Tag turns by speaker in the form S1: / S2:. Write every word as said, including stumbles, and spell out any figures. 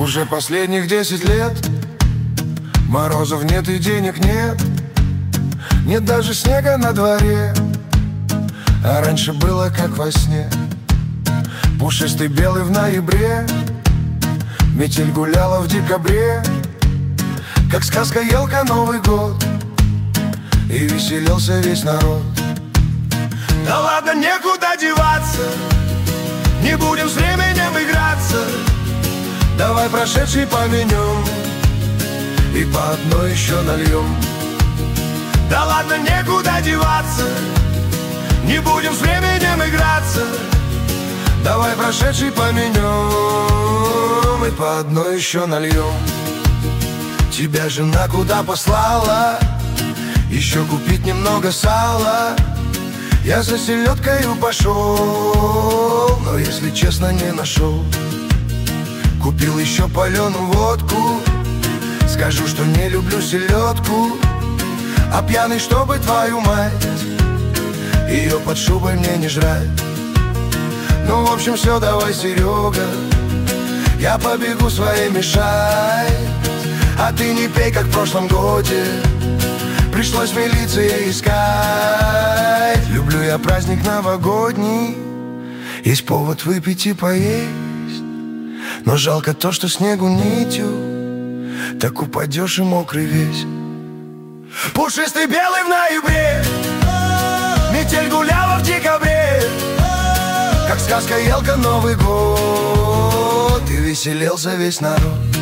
S1: Уже последних десять лет морозов нет и денег нет. Нет даже снега на дворе, а раньше было как во сне. Пушистый белый в ноябре, метель гуляла в декабре. Как сказка елка Новый год, и веселился весь народ. Да ладно, некуда деваться, не будем с временем играться. Давай прошедший поменем и по одной еще нальем. Да ладно, некуда деваться, не будем с временем играться. Давай прошедший поменем и по одной еще нальем. Тебя жена куда послала? Еще купить немного сала. Я за селедкою пошел, но, если честно, не нашел. Купил еще паленую водку, скажу, что не люблю селедку. А пьяный, чтобы твою мать, ее под шубой мне не жрать. Ну, в общем, все, давай, Серега, я побегу своей мешать. А ты не пей, как в прошлом годе, пришлось милиции искать. Люблю я праздник новогодний, есть повод выпить и поесть. Но жалко то, что снегу нитью так упадешь и мокрый весь. Пушистый белый в ноябре, метель гуляла в декабре. Как сказка елка Новый год, и веселился весь народ.